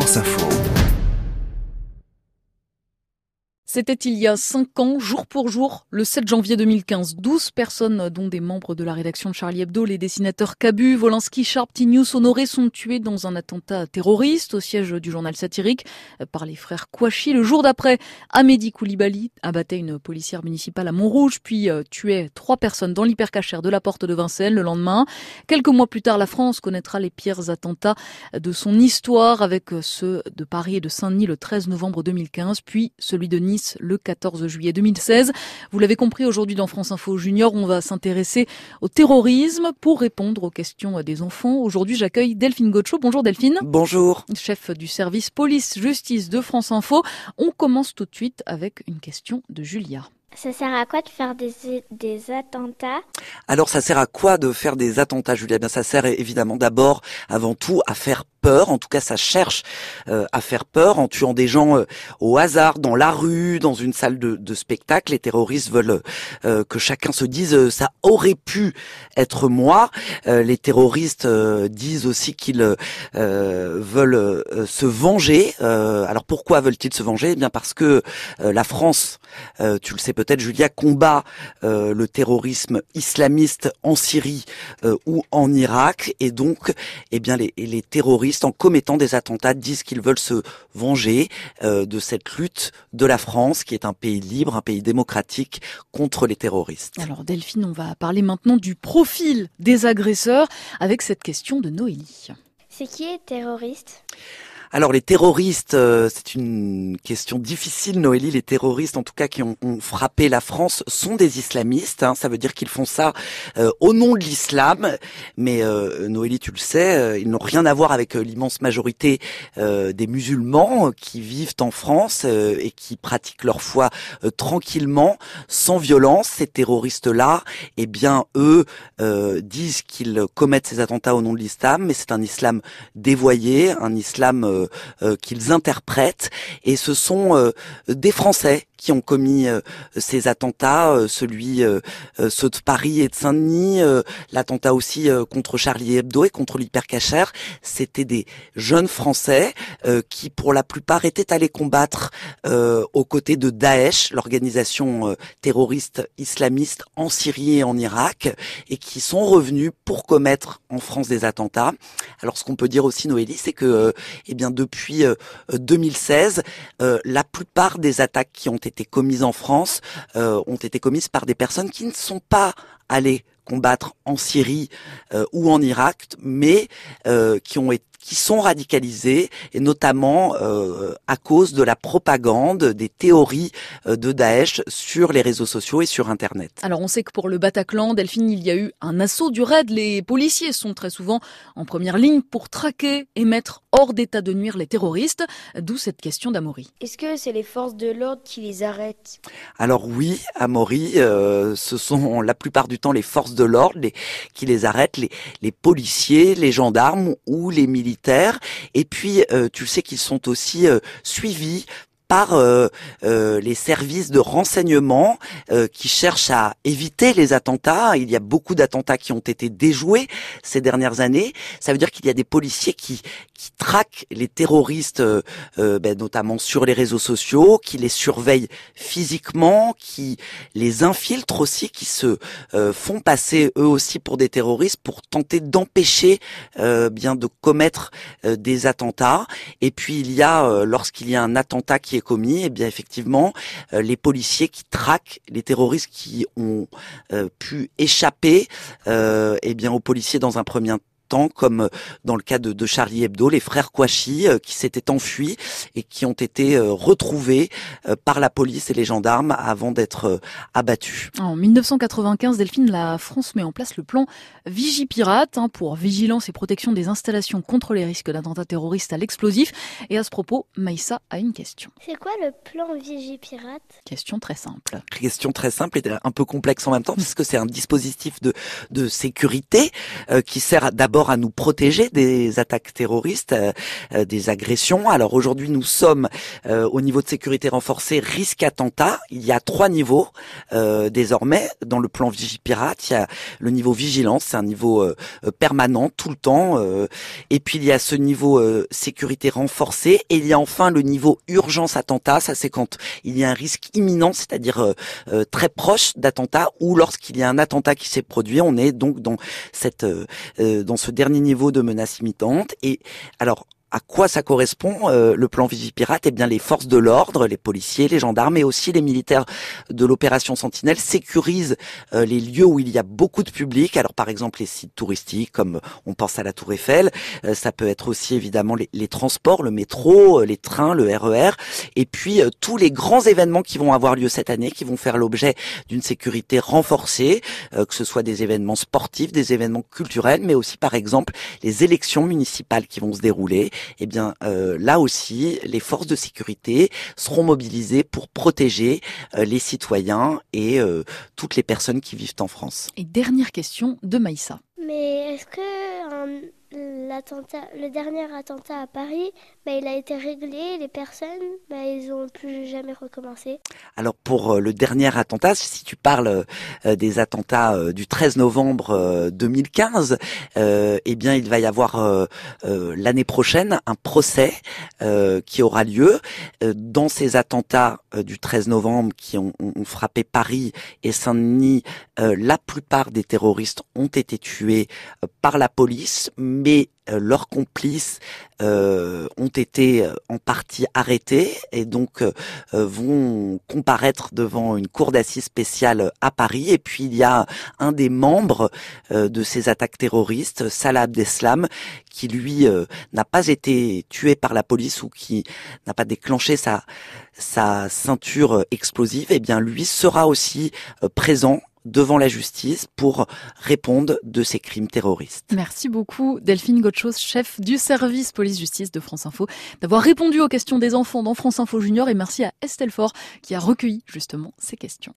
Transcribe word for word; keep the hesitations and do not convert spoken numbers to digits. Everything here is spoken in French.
France Info. C'était il y a cinq ans, jour pour jour, le sept janvier deux mille quinze. douze personnes, dont des membres de la rédaction de Charlie Hebdo, les dessinateurs Cabu, Wolinski, Sharp, T-News, Honoré, sont tués dans un attentat terroriste au siège du journal satirique par les frères Kouachi. Le jour d'après, Amédi Koulibaly abattait une policière municipale à Montrouge, puis euh, tuait trois personnes dans l'hypercachère de la Porte de Vincennes le lendemain. Quelques mois plus tard, la France connaîtra les pires attentats de son histoire, avec ceux de Paris et de Saint-Denis le treize novembre deux mille quinze, puis celui de Nice le quatorze juillet deux mille seize. Vous l'avez compris, aujourd'hui dans France Info Junior, on va s'intéresser au terrorisme pour répondre aux questions des enfants. Aujourd'hui, j'accueille Delphine Gaucho. Bonjour Delphine. Bonjour. Chef du service police-justice de France Info. On commence tout de suite avec une question de Julia. Ça sert à quoi de faire des, des attentats ? Alors ça sert à quoi de faire des attentats, Julia ? Bien, ça sert évidemment d'abord, avant tout, à faire peur. En tout cas, ça cherche euh, à faire peur en tuant des gens euh, au hasard, dans la rue, dans une salle de, de spectacle. Les terroristes veulent euh, que chacun se dise euh, ça aurait pu être moi. Euh, les terroristes euh, disent aussi qu'ils euh, veulent euh, se venger. Euh, alors pourquoi veulent-ils se venger ? Eh bien parce que euh, la France, euh, tu le sais peut-être, Julia, combat euh, le terrorisme islamiste en Syrie euh, ou en Irak, et donc, eh bien les, les terroristes, en commettant des attentats, disent qu'ils veulent se venger euh, de cette lutte de la France, qui est un pays libre, un pays démocratique, contre les terroristes. Alors Delphine, on va parler maintenant du profil des agresseurs avec cette question de Noélie. C'est qui est terroriste ? Alors les terroristes, euh, c'est une question difficile, Noélie. Les terroristes, en tout cas, qui ont, ont frappé la France, sont des islamistes. Hein. Ça veut dire qu'ils font ça euh, au nom de l'islam. Mais euh, Noélie, tu le sais, euh, ils n'ont rien à voir avec euh, l'immense majorité euh, des musulmans euh, qui vivent en France euh, et qui pratiquent leur foi euh, tranquillement, sans violence. Ces terroristes-là, eh bien, eux euh, disent qu'ils commettent ces attentats au nom de l'islam, mais c'est un islam dévoyé, un islam euh, Euh, qu'ils interprètent, et ce sont euh, des Français qui ont commis euh, ces attentats, euh, celui euh, euh, ceux de Paris et de Saint-Denis, euh, l'attentat aussi euh, contre Charlie Hebdo et contre l'hypercachère. C'était des jeunes Français euh, qui, pour la plupart, étaient allés combattre euh, aux côtés de Daesh, l'organisation euh, terroriste islamiste en Syrie et en Irak, et qui sont revenus pour commettre en France des attentats. Alors, ce qu'on peut dire aussi, Noélie, c'est que, euh, eh bien, depuis euh, deux mille seize, euh, la plupart des attaques qui ont été commises en France euh, ont été commises par des personnes qui ne sont pas allées combattre en Syrie euh, ou en Irak, mais euh, qui ont été qui sont radicalisés, et notamment euh, à cause de la propagande, des théories euh, de Daesh sur les réseaux sociaux et sur Internet. Alors on sait que pour le Bataclan, Delphine, il y a eu un assaut du raid. Les policiers sont très souvent en première ligne pour traquer et mettre hors d'état de nuire les terroristes, d'où cette question d'Amaury. Est-ce que c'est les forces de l'ordre qui les arrêtent ? Alors oui, Amaury, euh, ce sont la plupart du temps les forces de l'ordre les, qui les arrêtent, les, les policiers, les gendarmes ou les militaires. Et puis, euh, tu sais qu'ils sont aussi euh, suivis par euh, euh, les services de renseignement euh, qui cherchent à éviter les attentats. Il y a beaucoup d'attentats qui ont été déjoués ces dernières années. Ça veut dire qu'il y a des policiers qui qui traquent les terroristes, euh, euh, ben, notamment sur les réseaux sociaux, qui les surveillent physiquement, qui les infiltrent aussi, qui se euh, font passer eux aussi pour des terroristes pour tenter d'empêcher euh, bien de commettre euh, des attentats. Et puis il y a, euh, lorsqu'il y a un attentat qui est commis, eh bien effectivement, euh, les policiers qui traquent les terroristes qui ont euh, pu échapper, euh, eh bien aux policiers dans un premier temps, comme dans le cas de, de Charlie Hebdo, les frères Kouachi euh, qui s'étaient enfuis et qui ont été euh, retrouvés euh, par la police et les gendarmes avant d'être euh, abattus. En mille neuf cent quatre-vingt-quinze, Delphine, la France met en place le plan Vigipirate hein, pour vigilance et protection des installations contre les risques d'attentats terroristes à l'explosif. Et à ce propos, Maïssa a une question. C'est quoi le plan Vigipirate ? Question très simple. Question très simple et un peu complexe en même temps, parce que c'est un dispositif de, de sécurité euh, qui sert d'abord d'abord à nous protéger des attaques terroristes, euh, euh, des agressions. Alors aujourd'hui, nous sommes euh, au niveau de sécurité renforcée, risque attentat. Il y a trois niveaux euh, désormais dans le plan Vigipirate. Il y a le niveau vigilance, c'est un niveau euh, permanent tout le temps. Euh, et puis il y a ce niveau euh, sécurité renforcée. Et il y a enfin le niveau urgence attentat. Ça, c'est quand il y a un risque imminent, c'est-à-dire euh, euh, très proche d'attentat, ou lorsqu'il y a un attentat qui s'est produit. On est donc dans cette euh, euh, dans ce dernier niveau de menace imminente. Et alors, à quoi ça correspond euh, le plan Vigipirate? Eh bien, les forces de l'ordre, les policiers, les gendarmes et aussi les militaires de l'opération Sentinelle sécurisent euh, les lieux où il y a beaucoup de public. Alors, par exemple, les sites touristiques, comme on pense à la Tour Eiffel. Euh, ça peut être aussi évidemment les, les transports, le métro, euh, les trains, le R E R, et puis euh, tous les grands événements qui vont avoir lieu cette année, qui vont faire l'objet d'une sécurité renforcée, euh, que ce soit des événements sportifs, des événements culturels, mais aussi, par exemple, les élections municipales qui vont se dérouler. Eh bien, euh, là aussi, les forces de sécurité seront mobilisées pour protéger euh, les citoyens et euh, toutes les personnes qui vivent en France. Et dernière question de Maïssa. Mais est-ce que euh, l'attentat, le dernier attentat à Paris, bah, il a été réglé, les personnes, bah, ils ont plus jamais recommencé? Alors pour euh, le dernier attentat, si tu parles euh, des attentats euh, du treize novembre euh, deux mille quinze, euh, eh bien il va y avoir euh, euh, l'année prochaine un procès euh, qui aura lieu. Euh, dans ces attentats euh, du treize novembre qui ont, ont frappé Paris et Saint-Denis, euh, la plupart des terroristes ont été tués euh, par la police, mais euh, leurs complices euh, ont été euh, en partie arrêtés et donc euh, vont comparaître devant une cour d'assises spéciale à Paris. Et puis il y a un des membres euh, de ces attaques terroristes, Salah Abdeslam, qui lui euh, n'a pas été tué par la police ou qui n'a pas déclenché sa sa ceinture explosive. Eh bien lui sera aussi euh, présent devant la justice pour répondre de ces crimes terroristes. Merci beaucoup Delphine Gotchos, chef du service police-justice de France Info, d'avoir répondu aux questions des enfants dans France Info Junior, et merci à Estelle Faure qui a recueilli justement ces questions.